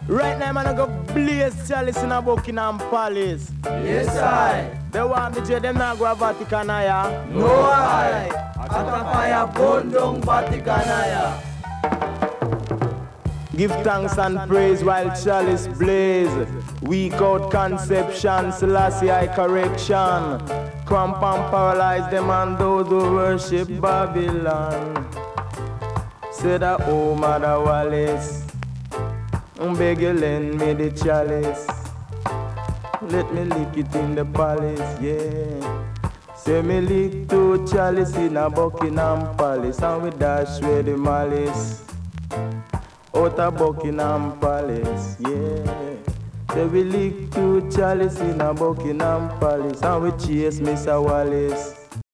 Right now, man, I go blaze chalice in a Buckingham Palace. Yes, I. They want me to them not go to Vatican, yeah? No, I. Atapaya Bondong Vaticanaya. Give thanks and praise while chalice blaze. Weak out conception, Selassie I correction. Cramp and paralyze them and those who worship Babylon. Say that, oh, Mother Wallace, beg you lend me the chalice. Let me lick it in the palace, yeah. Say me lick two chalice in a Buckingham Palace, and we dash with the malice out of Buckingham Palace, yeah. Say we lick two chalice in a Buckingham Palace, and we chase Mr. Wallace